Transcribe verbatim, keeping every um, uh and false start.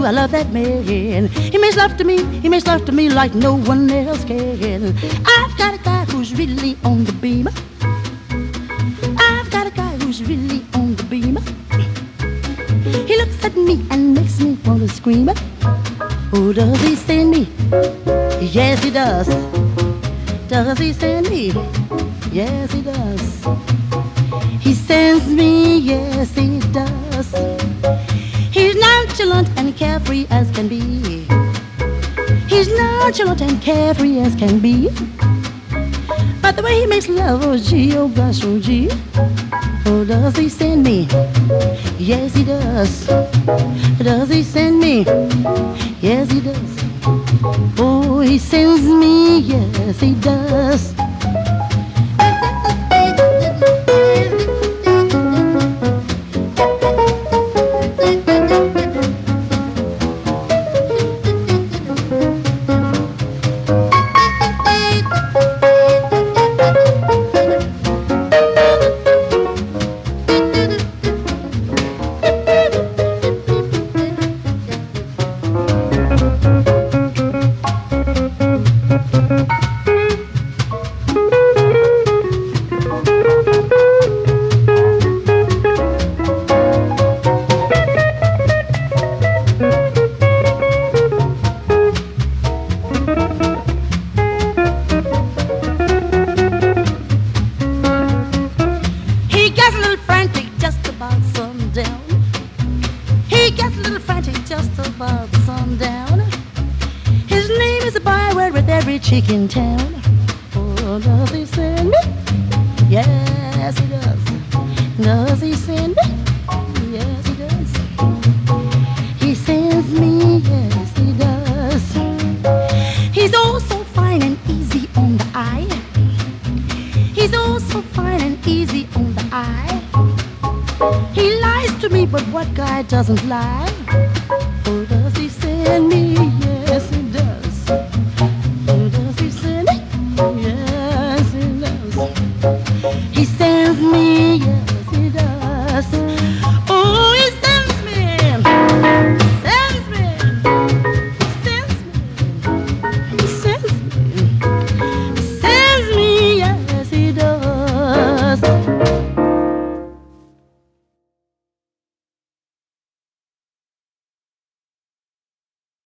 I love that man. He makes love to me, he makes love to me like no one else can. I've got a guy who's really on the beam. I've got a guy who's really on the beam. He looks at me and makes me want to scream. Oh, does he send me? Yes, he does. Does he send me? Yes, he does. He sends me, yes, he does. He's nonchalant and carefree as can be. He's nonchalant and carefree as can be. But the way he makes love, oh gee, oh gosh, oh gee. Oh, does he send me? Yes, he does. Does he send me? Yes, he does. Oh, he sends me, yes, he does. Chick in town. Oh, does he send me? Yes, he does. Does he send me? Yes, he does. He sends me, yes, he does. He's oh so fine and easy on the eye. He's oh so fine and easy on the eye. He lies to me, but what guy doesn't lie?